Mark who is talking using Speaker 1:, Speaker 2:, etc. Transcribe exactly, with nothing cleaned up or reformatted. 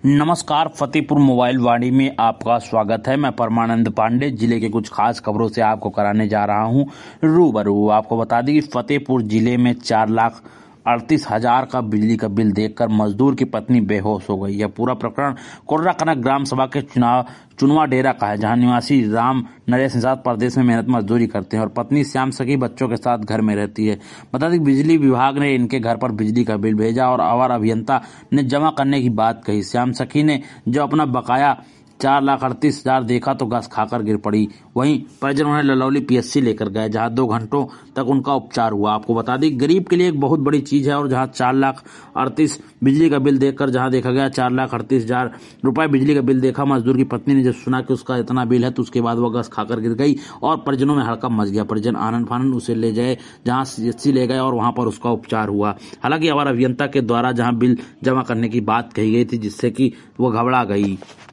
Speaker 1: नमस्कार, फतेहपुर मोबाइल वाणी में आपका स्वागत है। मैं परमानंद पांडे जिले के कुछ खास खबरों से आपको कराने जा रहा हूं रूबरू। आपको बता दें कि फतेहपुर जिले में चार लाख अड़तीस हजार का बिजली का बिल देखकर मजदूर की पत्नी बेहोश हो गई। यह पूरा प्रकरण कुर्राकना ग्राम सभा के चुनाव चुनवा डेरा का है, जहां निवासी राम नरेश निषाद प्रदेश में मेहनत मजदूरी करते हैं और पत्नी श्याम सखी बच्चों के साथ घर में रहती है। बता दें बिजली विभाग ने इनके घर पर बिजली का बिल भेजा और आवार अभियंता ने जमा करने की बात कही। श्याम सखी ने जो अपना बकाया चार लाख अड़तीस हजार देखा तो घास खाकर गिर पड़ी। वहीं परिजन उन्हें ललौली पीएससी लेकर गए, जहां दो घंटों तक उनका उपचार हुआ। आपको बता दें गरीब के लिए एक बहुत बड़ी चीज है और जहां चार लाख अड़तीस बिजली का बिल देखकर जहां देखा गया चार लाख अड़तीस हजार रुपए बिजली का बिल देखा, मजदूर की पत्नी ने जब सुना कि उसका इतना बिल है तो उसके बाद वह घास खाकर गिर गई और परिजनों में हड़कंप मच गया। परिजन आनंद फानंद उसे ले गए, जहां पीएससी ले गए और वहां पर उसका उपचार हुआ। हालांकि हमारे अभियंता के द्वारा जहां बिल जमा करने की बात कही गई थी, जिससे कि वो घबरा गई।